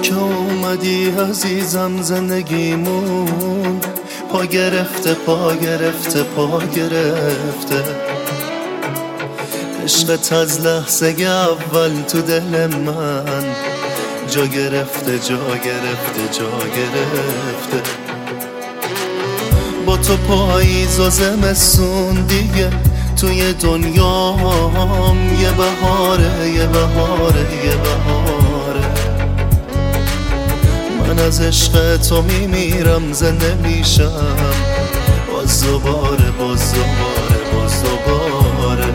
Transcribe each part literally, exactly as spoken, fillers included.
که اومدی عزیزم زندگیمون پا گرفته پا گرفته پا گرفته. عشقت از لحظه اول تو دل من جا گرفته جا گرفته جا گرفته. با تو پاییز و زمستون دیگه توی دنیام یه بهاره یه بهاره یه بهاره. من از عشق تو میمیرم زنده میشم باز دوباره باز دوباره باز دوباره.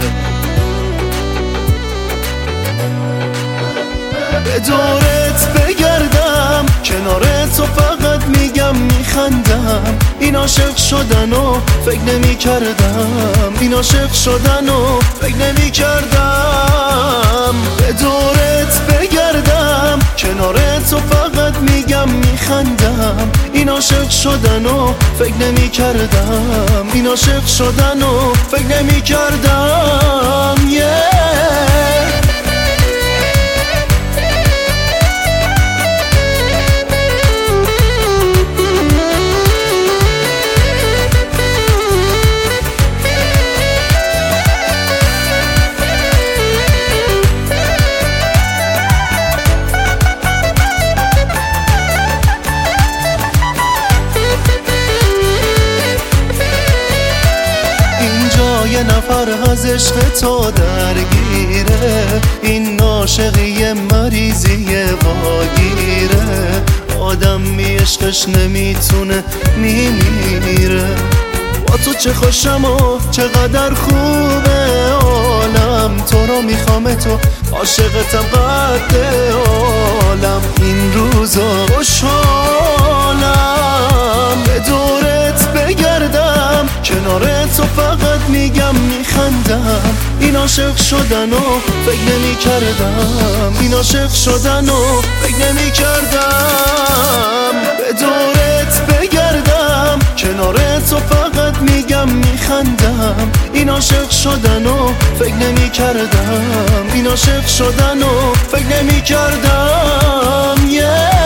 به دورت بگردم کنار تو فقط میگم میخندم. این عاشق شدن و فکر نمی کردم این عاشق شدن و فکر نمی کردم. به دورت بگردم کنار تو فقط میگم میخندم. این عاشق شدن و فکر نمی کردم این عاشق شدن و فکر نمی کردم yeah. یه نفر از عشق تو درگیره. این عاشقی مریضی واگیره. آدم می عشقش نمیتونه میمیره. با تو چه خوشم و چقدر خوبه عالم. تو رو میخوام تو عاشقتم قد عالم. این روزا خوشحالم به دورت بگردم کنار تو فقط میگم میخندم. این عاشق شدن و فکر نمی کردم این عاشق شدن و فکر نمی کردم. به دورت بگردم کنار تو فقط میگم میخندم. این عاشق شدن و فکر نمی کردم این عاشق شدن و فکر نمی کردم yeah.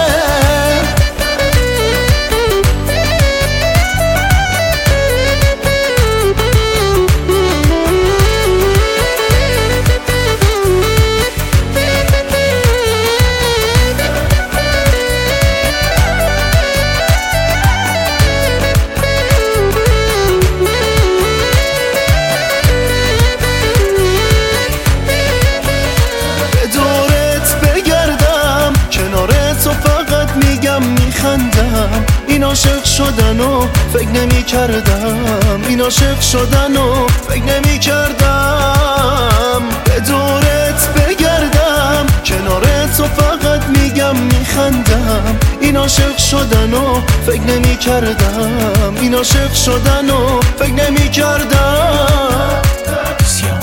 این عاشق شدن و فکر نمی کردم این عاشق شدن و فکر نمی کردم. به دورت بگردم کنار تو فقط میگم میخندم. این عاشق شدن و فکر نمی کردم این عاشق شدن و فکر نمی کردم.